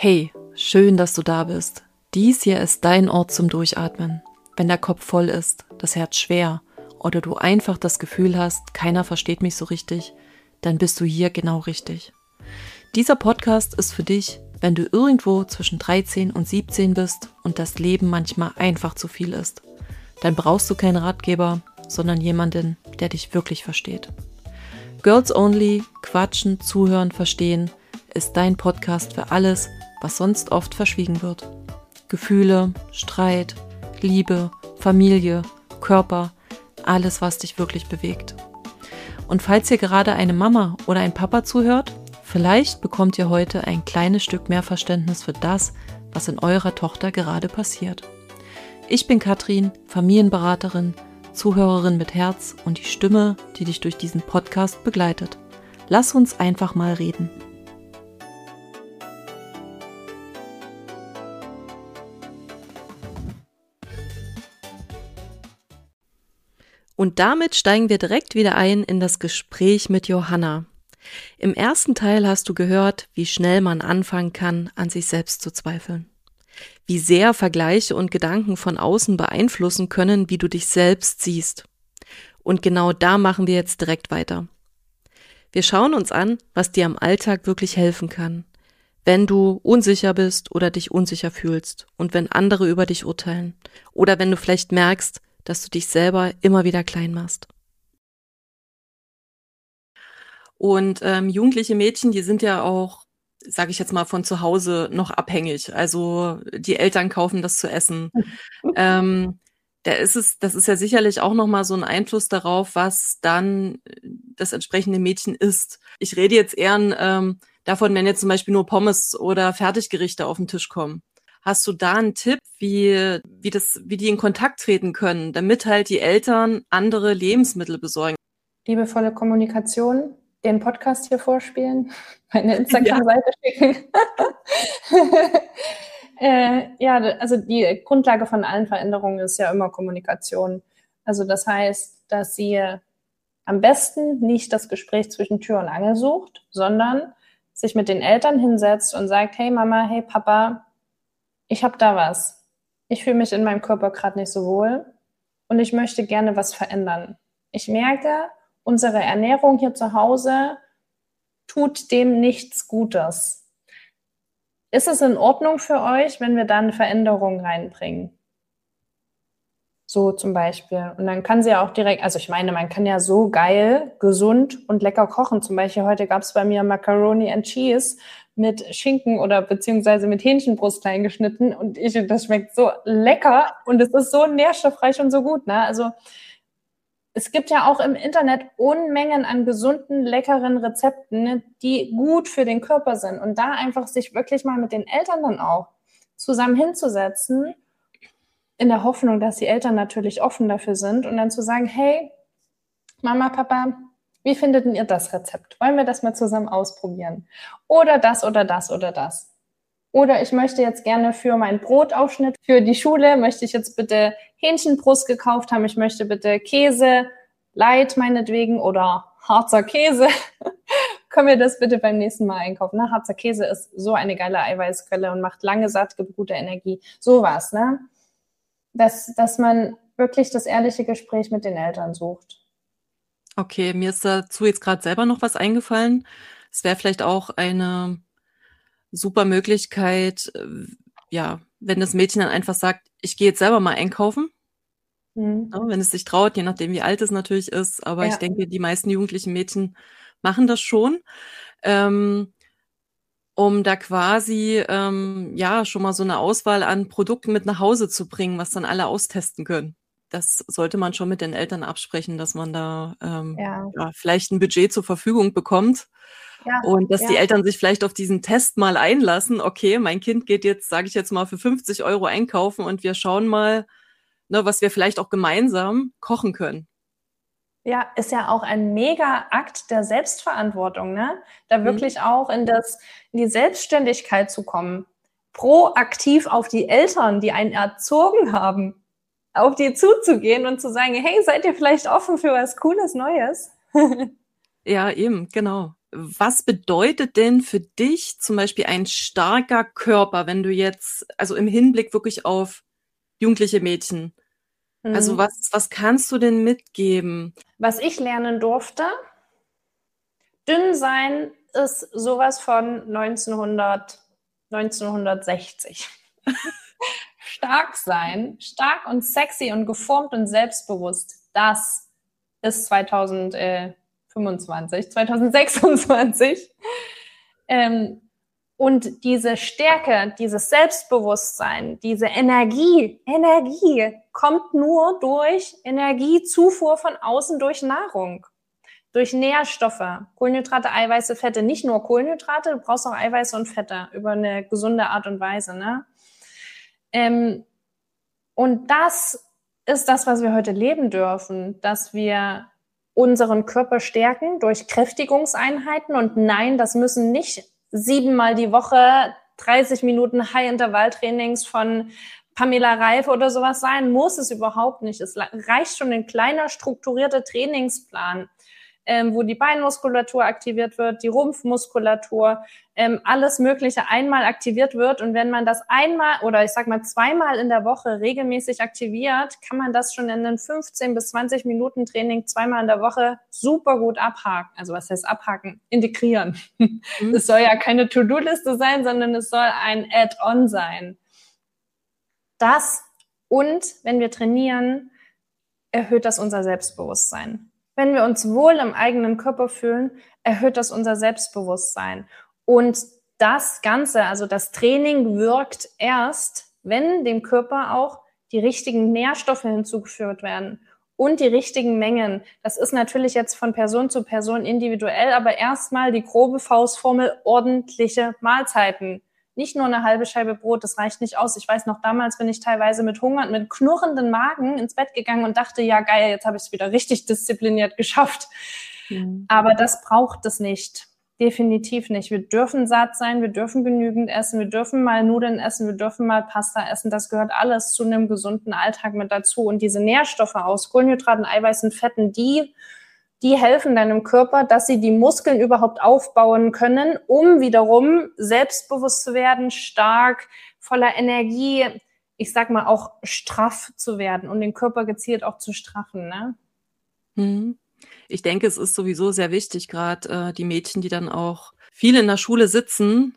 Hey, schön, dass du da bist. Dies hier ist dein Ort zum Durchatmen. Wenn der Kopf voll ist, das Herz schwer oder du einfach das Gefühl hast, keiner versteht mich so richtig, dann bist du hier genau richtig. Dieser Podcast ist für dich, wenn du irgendwo zwischen 13 und 17 bist und das Leben manchmal einfach zu viel ist. Dann brauchst du keinen Ratgeber, sondern jemanden, der dich wirklich versteht. Girls Only, Quatschen, Zuhören, Verstehen ist dein Podcast für alles, was sonst oft verschwiegen wird. Gefühle, Streit, Liebe, Familie, Körper, alles, was dich wirklich bewegt. Und falls hier gerade eine Mama oder ein Papa zuhört, vielleicht bekommt ihr heute ein kleines Stück mehr Verständnis für das, was in eurer Tochter gerade passiert. Ich bin Katrin, Familienberaterin, Zuhörerin mit Herz und die Stimme, die dich durch diesen Podcast begleitet. Lass uns einfach mal reden. Und damit steigen wir direkt wieder ein in das Gespräch mit Johanna. Im ersten Teil hast du gehört, wie schnell man anfangen kann, an sich selbst zu zweifeln. Wie sehr Vergleiche und Gedanken von außen beeinflussen können, wie du dich selbst siehst. Und genau da machen wir jetzt direkt weiter. Wir schauen uns an, was dir am Alltag wirklich helfen kann, wenn du unsicher bist oder dich unsicher fühlst und wenn andere über dich urteilen oder wenn du vielleicht merkst, dass du dich selber immer wieder klein machst. Und jugendliche Mädchen, die sind ja auch, sage ich jetzt mal, von zu Hause noch abhängig. Also die Eltern kaufen das zu essen. Das ist ja sicherlich auch nochmal so ein Einfluss darauf, was dann das entsprechende Mädchen isst. Ich rede jetzt eher davon, wenn jetzt zum Beispiel nur Pommes oder Fertiggerichte auf den Tisch kommen. Hast du da einen Tipp, wie die in Kontakt treten können, damit halt die Eltern andere Lebensmittel besorgen? Liebevolle Kommunikation, den Podcast hier vorspielen, meine Instagram-Seite schicken. Also die Grundlage von allen Veränderungen ist ja immer Kommunikation. Also das heißt, dass sie am besten nicht das Gespräch zwischen Tür und Angel sucht, sondern sich mit den Eltern hinsetzt und sagt, hey Mama, hey Papa, ich habe da was. Ich fühle mich in meinem Körper gerade nicht so wohl und ich möchte gerne was verändern. Ich merke, unsere Ernährung hier zu Hause tut dem nichts Gutes. Ist es in Ordnung für euch, wenn wir da eine Veränderung reinbringen? So zum Beispiel. Und dann kann sie ja auch direkt, also ich meine, man kann ja so geil, gesund und lecker kochen. Zum Beispiel heute gab es bei mir Macaroni and Cheese mit Schinken oder beziehungsweise mit Hähnchenbrust klein geschnitten und das schmeckt so lecker und es ist so nährstoffreich und so gut, ne? Also es gibt ja auch im Internet Unmengen an gesunden, leckeren Rezepten, ne, die gut für den Körper sind. Und da einfach sich wirklich mal mit den Eltern dann auch zusammen hinzusetzen, in der Hoffnung, dass die Eltern natürlich offen dafür sind und dann zu sagen, hey, Mama, Papa, wie findet ihr das Rezept? Wollen wir das mal zusammen ausprobieren? Oder das oder das oder das. Oder ich möchte jetzt gerne für meinen Brotaufschnitt für die Schule, möchte ich jetzt bitte Hähnchenbrust gekauft haben. Ich möchte bitte Käse, Light meinetwegen oder Harzer Käse. Können wir das bitte beim nächsten Mal einkaufen? Ne? Harzer Käse ist so eine geile Eiweißquelle und macht lange satt, gibt gute Energie. Sowas, ne? Dass man wirklich das ehrliche Gespräch mit den Eltern sucht. Okay, mir ist dazu jetzt gerade selber noch was eingefallen. Es wäre vielleicht auch eine super Möglichkeit, wenn das Mädchen dann einfach sagt, ich gehe jetzt selber mal einkaufen, wenn es sich traut, je nachdem wie alt es natürlich ist, aber ich denke, die meisten jugendlichen Mädchen machen das schon, um da quasi schon mal so eine Auswahl an Produkten mit nach Hause zu bringen, was dann alle austesten können. Das sollte man schon mit den Eltern absprechen, dass man da vielleicht ein Budget zur Verfügung bekommt. Und dass die Eltern sich vielleicht auf diesen Test mal einlassen. Okay, mein Kind geht jetzt, sage ich jetzt mal, für 50 € einkaufen und wir schauen mal, ne, was wir vielleicht auch gemeinsam kochen können. Ja, ist ja auch ein Mega-Akt der Selbstverantwortung, ne? Da wirklich auch in die Selbstständigkeit zu kommen. Proaktiv auf die Eltern, die einen erzogen haben, auf die zuzugehen und zu sagen, hey, seid ihr vielleicht offen für was Cooles, Neues? Ja, eben, genau. Was bedeutet denn für dich zum Beispiel ein starker Körper, wenn du jetzt, also im Hinblick wirklich auf jugendliche Mädchen, also was kannst du denn mitgeben? Was ich lernen durfte, dünn sein ist sowas von 1960. Stark sein, stark und sexy und geformt und selbstbewusst, das ist 2025, 2026. Und diese Stärke, dieses Selbstbewusstsein, diese Energie kommt nur durch Energiezufuhr von außen, durch Nahrung, durch Nährstoffe, Kohlenhydrate, Eiweiße, Fette. Nicht nur Kohlenhydrate, du brauchst auch Eiweiße und Fette über eine gesunde Art und Weise, ne? Und das ist das, was wir heute leben dürfen, dass wir unseren Körper stärken durch Kräftigungseinheiten. Und nein, das müssen nicht 7-mal die Woche 30 Minuten High-Intervall-Trainings von Pamela Reif oder sowas sein, muss es überhaupt nicht. Es reicht schon ein kleiner strukturierter Trainingsplan, wo die Beinmuskulatur aktiviert wird, die Rumpfmuskulatur, alles Mögliche einmal aktiviert wird. Und wenn man das einmal oder ich sag mal 2-mal in der Woche regelmäßig aktiviert, kann man das schon in einem 15 bis 20 Minuten Training 2-mal in der Woche super gut abhaken. Also was heißt abhaken? Integrieren. Es soll ja keine To-Do-Liste sein, sondern es soll ein Add-on sein. Das und wenn wir trainieren, erhöht das unser Selbstbewusstsein. Wenn wir uns wohl im eigenen Körper fühlen, erhöht das unser Selbstbewusstsein. Und das Ganze, also das Training wirkt erst, wenn dem Körper auch die richtigen Nährstoffe hinzugefügt werden und die richtigen Mengen. Das ist natürlich jetzt von Person zu Person individuell, aber erstmal die grobe Faustformel: ordentliche Mahlzeiten. Nicht nur eine halbe Scheibe Brot, das reicht nicht aus. Ich weiß noch, damals bin ich teilweise mit Hunger und mit knurrenden Magen ins Bett gegangen und dachte, ja geil, jetzt habe ich es wieder richtig diszipliniert geschafft. Aber das braucht es nicht. Definitiv nicht. Wir dürfen satt sein, wir dürfen genügend essen, wir dürfen mal Nudeln essen, wir dürfen mal Pasta essen. Das gehört alles zu einem gesunden Alltag mit dazu. Und diese Nährstoffe aus Kohlenhydraten, Eiweißen, Fetten, die helfen deinem Körper, dass sie die Muskeln überhaupt aufbauen können, um wiederum selbstbewusst zu werden, stark, voller Energie, ich sag mal auch straff zu werden und den Körper gezielt auch zu straffen, ne? Ich denke, es ist sowieso sehr wichtig, gerade die Mädchen, die dann auch viel in der Schule sitzen.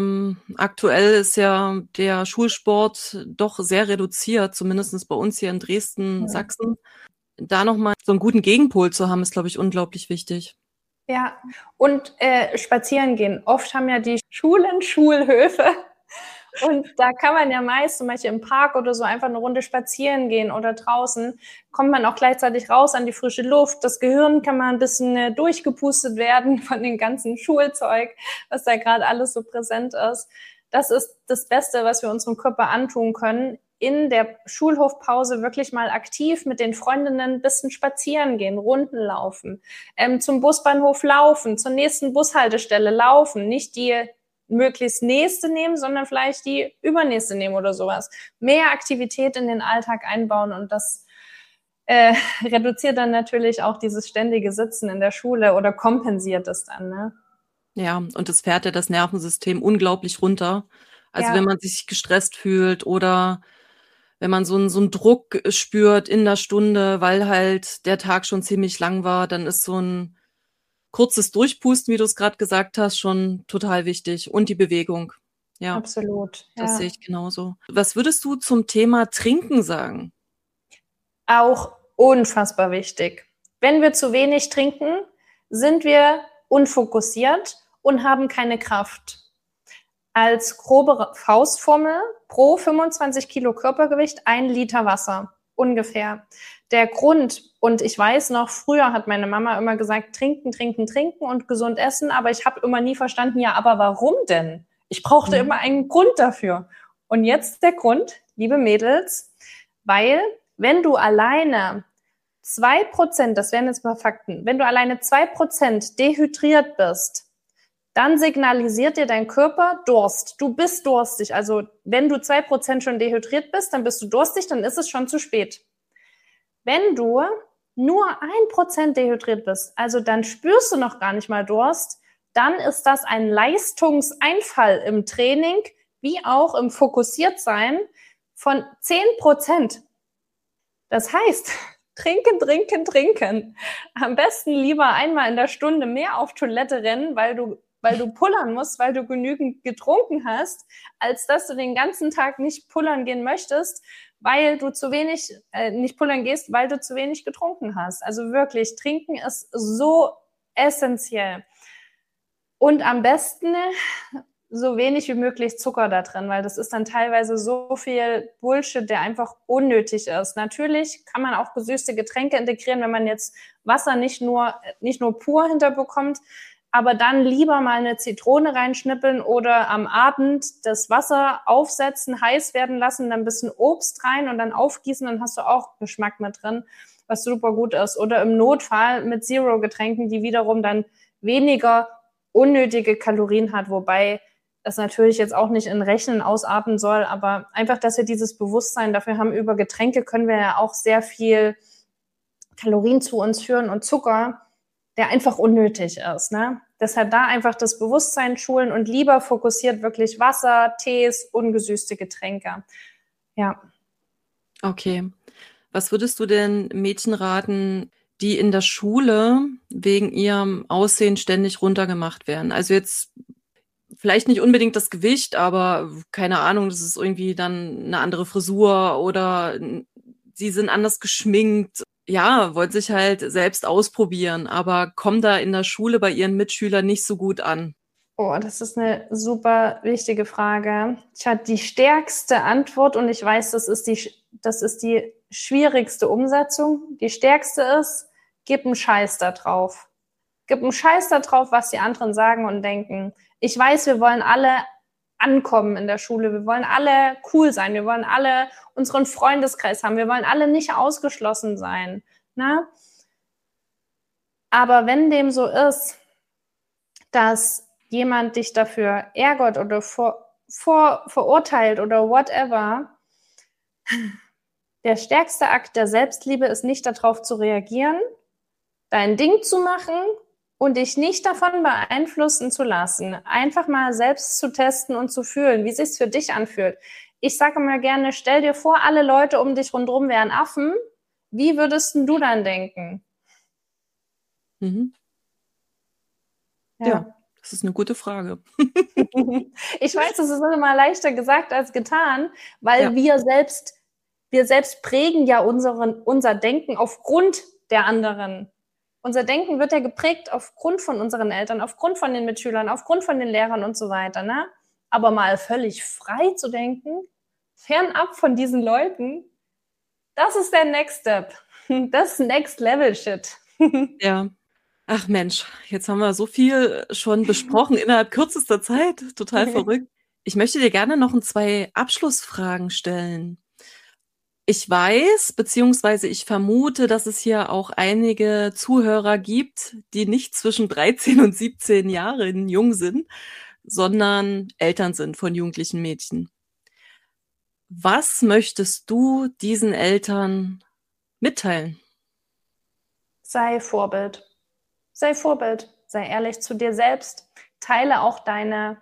Aktuell ist ja der Schulsport doch sehr reduziert, zumindest bei uns hier in Dresden, Sachsen. Da nochmal so einen guten Gegenpol zu haben, ist, glaube ich, unglaublich wichtig. Ja, und spazieren gehen. Oft haben ja die Schulen Schulhöfe. Und da kann man ja meist zum Beispiel im Park oder so einfach eine Runde spazieren gehen oder draußen. Kommt man auch gleichzeitig raus an die frische Luft. Das Gehirn kann mal ein bisschen durchgepustet werden von dem ganzen Schulzeug, was da gerade alles so präsent ist. Das ist das Beste, was wir unserem Körper antun können. In der Schulhofpause wirklich mal aktiv mit den Freundinnen ein bisschen spazieren gehen, Runden laufen, zum Busbahnhof laufen, zur nächsten Bushaltestelle laufen, nicht die möglichst nächste nehmen, sondern vielleicht die übernächste nehmen oder sowas. Mehr Aktivität in den Alltag einbauen und das reduziert dann natürlich auch dieses ständige Sitzen in der Schule oder kompensiert es dann, ne? Ja, und das fährt ja das Nervensystem unglaublich runter. Also wenn man sich gestresst fühlt oder wenn man so einen Druck spürt in der Stunde, weil halt der Tag schon ziemlich lang war, dann ist so ein kurzes Durchpusten, wie du es gerade gesagt hast, schon total wichtig. Und die Bewegung. Ja, absolut. das sehe ich genauso. Was würdest du zum Thema Trinken sagen? Auch unfassbar wichtig. Wenn wir zu wenig trinken, sind wir unfokussiert und haben keine Kraft. Als grobe Faustformel pro 25 Kilo Körpergewicht 1 Liter Wasser, ungefähr. Der Grund, und ich weiß noch, früher hat meine Mama immer gesagt, trinken, trinken, trinken und gesund essen, aber ich habe immer nie verstanden, ja, aber warum denn? Ich brauchte immer einen Grund dafür. Und jetzt der Grund, liebe Mädels, weil wenn du alleine 2%, das wären jetzt mal Fakten, wenn du alleine 2% dehydriert bist, dann signalisiert dir dein Körper Durst. Du bist durstig. Also wenn du 2% schon dehydriert bist, dann bist du durstig, dann ist es schon zu spät. Wenn du nur 1% dehydriert bist, also dann spürst du noch gar nicht mal Durst, dann ist das ein Leistungseinfall im Training, wie auch im Fokussiertsein von 10%. Das heißt, trinken. Am besten lieber einmal in der Stunde mehr auf Toilette rennen, weil du pullern musst, weil du genügend getrunken hast, als dass du den ganzen Tag nicht pullern gehen möchtest, weil du zu wenig, nicht pullern gehst, weil du zu wenig getrunken hast. Also wirklich, trinken ist so essentiell. Und am besten so wenig wie möglich Zucker da drin, weil das ist dann teilweise so viel Bullshit, der einfach unnötig ist. Natürlich kann man auch gesüßte Getränke integrieren, wenn man jetzt Wasser nicht nur pur hinterbekommt, aber dann lieber mal eine Zitrone reinschnippeln oder am Abend das Wasser aufsetzen, heiß werden lassen, dann ein bisschen Obst rein und dann aufgießen, dann hast du auch Geschmack mit drin, was super gut ist. Oder im Notfall mit Zero-Getränken, die wiederum dann weniger unnötige Kalorien hat, wobei das natürlich jetzt auch nicht in Rechnen ausarten soll, aber einfach, dass wir dieses Bewusstsein dafür haben, über Getränke können wir ja auch sehr viel Kalorien zu uns führen und Zucker, der einfach unnötig ist, ne? Deshalb da einfach das Bewusstsein schulen und lieber fokussiert wirklich Wasser, Tees, ungesüßte Getränke. Ja. Okay. Was würdest du denn Mädchen raten, die in der Schule wegen ihrem Aussehen ständig runtergemacht werden? Also jetzt vielleicht nicht unbedingt das Gewicht, aber keine Ahnung, das ist irgendwie dann eine andere Frisur oder sie sind anders geschminkt. Ja, wollen sich halt selbst ausprobieren, aber kommen da in der Schule bei ihren Mitschülern nicht so gut an. Oh, das ist eine super wichtige Frage. Ich hatte die stärkste Antwort und ich weiß, das ist die schwierigste Umsetzung. Die stärkste ist, gib einen Scheiß da drauf. Gib einen Scheiß da drauf, was die anderen sagen und denken. Ich weiß, wir wollen alle ankommen in der Schule. Wir wollen alle cool sein. Wir wollen alle unseren Freundeskreis haben. Wir wollen alle nicht ausgeschlossen sein. Ne? Aber wenn dem so ist, dass jemand dich dafür ärgert oder verurteilt oder whatever, der stärkste Akt der Selbstliebe ist nicht darauf zu reagieren, dein Ding zu machen und dich nicht davon beeinflussen zu lassen. Einfach mal selbst zu testen und zu fühlen, wie sich's für dich anfühlt. Ich sage mal gerne, stell dir vor, alle Leute um dich rundherum wären Affen. Wie würdest du dann denken? Mhm. Ja, das ist eine gute Frage. Ich weiß, das ist immer leichter gesagt als getan, weil wir selbst prägen ja unser Denken aufgrund der anderen. Unser Denken wird ja geprägt aufgrund von unseren Eltern, aufgrund von den Mitschülern, aufgrund von den Lehrern und so weiter, ne? Aber mal völlig frei zu denken, fernab von diesen Leuten, das ist der Next Step. Das ist Next Level Shit. Ja. Ach Mensch, jetzt haben wir so viel schon besprochen innerhalb kürzester Zeit. Total verrückt. Ich möchte dir gerne noch 2 Abschlussfragen stellen. Ich weiß, beziehungsweise ich vermute, dass es hier auch einige Zuhörer gibt, die nicht zwischen 13 und 17 Jahren jung sind, sondern Eltern sind von jugendlichen Mädchen. Was möchtest du diesen Eltern mitteilen? Sei Vorbild. Sei Vorbild. Sei ehrlich zu dir selbst. Teile auch deine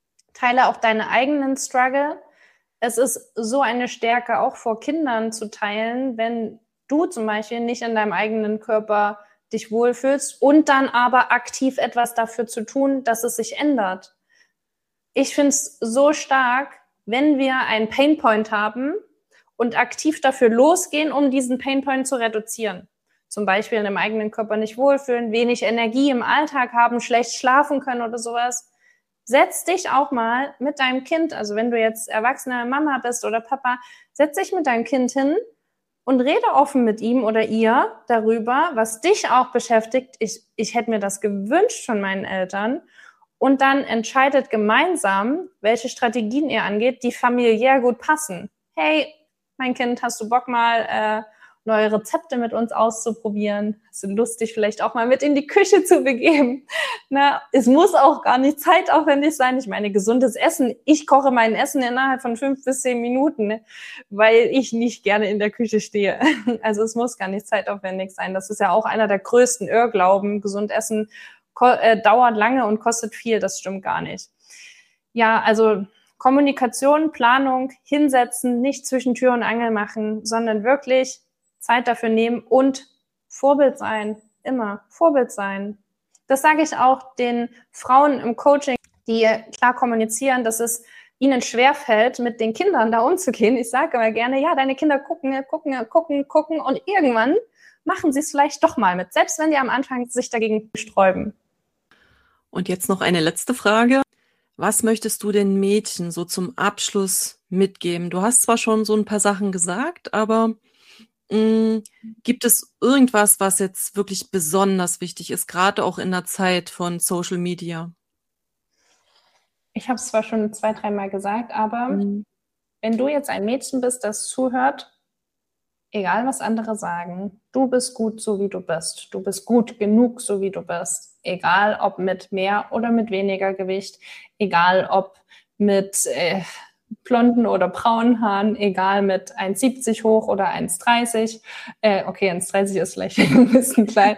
eigenen Struggle. Es ist so eine Stärke, auch vor Kindern zu teilen, wenn du zum Beispiel nicht in deinem eigenen Körper dich wohlfühlst und dann aber aktiv etwas dafür zu tun, dass es sich ändert. Ich finde es so stark, wenn wir einen Painpoint haben und aktiv dafür losgehen, um diesen Painpoint zu reduzieren. Zum Beispiel in dem eigenen Körper nicht wohlfühlen, wenig Energie im Alltag haben, schlecht schlafen können oder sowas. Setz dich auch mal mit deinem Kind, also wenn du jetzt erwachsene Mama bist oder Papa, setz dich mit deinem Kind hin und rede offen mit ihm oder ihr darüber, was dich auch beschäftigt. Ich hätte mir das gewünscht von meinen Eltern. Und dann entscheidet gemeinsam, welche Strategien ihr angeht, die familiär gut passen. Hey, mein Kind, hast du Bock mal neue Rezepte mit uns auszuprobieren? Hast du Lust, dich vielleicht auch mal mit in die Küche zu begeben? Na, es muss auch gar nicht zeitaufwendig sein. Ich meine, gesundes Essen. Ich koche mein Essen innerhalb von 5 bis 10 Minuten, ne? Weil ich nicht gerne in der Küche stehe. Also es muss gar nicht zeitaufwendig sein. Das ist ja auch einer der größten Irrglauben. Gesund essen dauert lange und kostet viel. Das stimmt gar nicht. Ja, also Kommunikation, Planung, hinsetzen, nicht zwischen Tür und Angel machen, sondern wirklich Zeit dafür nehmen und Vorbild sein. Immer Vorbild sein. Das sage ich auch den Frauen im Coaching, die klar kommunizieren, dass es ihnen schwerfällt, mit den Kindern da umzugehen. Ich sage immer gerne, ja, deine Kinder gucken und irgendwann machen sie es vielleicht doch mal mit, selbst wenn die am Anfang sich dagegen sträuben. Und jetzt noch eine letzte Frage. Was möchtest du den Mädchen so zum Abschluss mitgeben? Du hast zwar schon so ein paar Sachen gesagt, aber gibt es irgendwas, was jetzt wirklich besonders wichtig ist, gerade auch in der Zeit von Social Media? Ich habe es zwar schon 2, 3 Mal gesagt, aber wenn du jetzt ein Mädchen bist, das zuhört, egal was andere sagen, du bist gut, so wie du bist. Du bist gut genug, so wie du bist. Egal ob mit mehr oder mit weniger Gewicht, egal ob mit blonden oder braunen Haaren, egal mit 1,70 hoch oder 1,30. Okay, 1,30 ist vielleicht ein bisschen klein.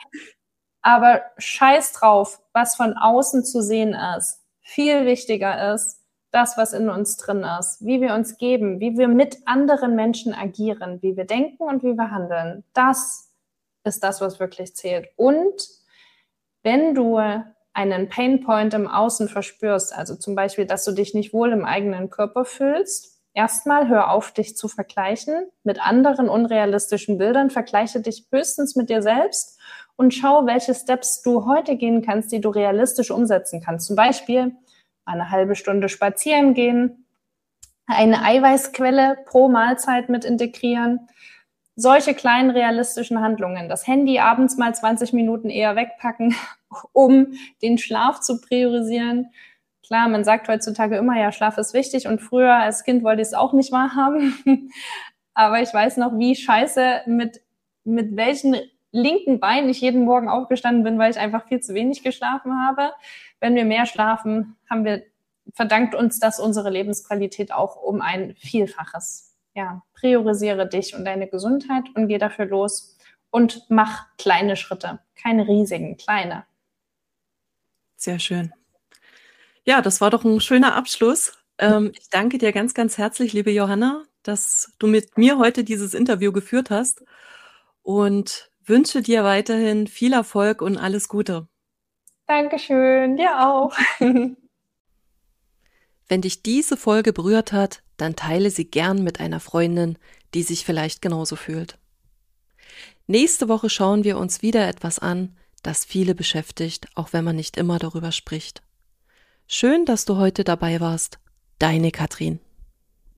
Aber scheiß drauf, was von außen zu sehen ist. Viel wichtiger ist das, was in uns drin ist, wie wir uns geben, wie wir mit anderen Menschen agieren, wie wir denken und wie wir handeln. Das ist das, was wirklich zählt. Und wenn du einen Painpoint im Außen verspürst, also zum Beispiel, dass du dich nicht wohl im eigenen Körper fühlst, erstmal hör auf, dich zu vergleichen mit anderen unrealistischen Bildern, vergleiche dich höchstens mit dir selbst und schau, welche Steps du heute gehen kannst, die du realistisch umsetzen kannst. Zum Beispiel eine halbe Stunde spazieren gehen, eine Eiweißquelle pro Mahlzeit mit integrieren. Solche kleinen realistischen Handlungen. Das Handy abends mal 20 Minuten eher wegpacken, um den Schlaf zu priorisieren. Klar, man sagt heutzutage immer, ja, Schlaf ist wichtig und früher als Kind wollte ich es auch nicht wahrhaben. Aber ich weiß noch, wie scheiße mit welchen linken Bein ich jeden Morgen aufgestanden bin, weil ich einfach viel zu wenig geschlafen habe. Wenn wir mehr schlafen, verdankt uns das unsere Lebensqualität auch um ein Vielfaches. Ja, priorisiere dich und deine Gesundheit und geh dafür los und mach kleine Schritte, keine riesigen, kleine. Sehr schön. Ja, das war doch ein schöner Abschluss. Ich danke dir ganz, ganz herzlich, liebe Johanna, dass du mit mir heute dieses Interview geführt hast und wünsche dir weiterhin viel Erfolg und alles Gute. Dankeschön, dir auch. Wenn dich diese Folge berührt hat, dann teile sie gern mit einer Freundin, die sich vielleicht genauso fühlt. Nächste Woche schauen wir uns wieder etwas an, das viele beschäftigt, auch wenn man nicht immer darüber spricht. Schön, dass du heute dabei warst. Deine Katrin.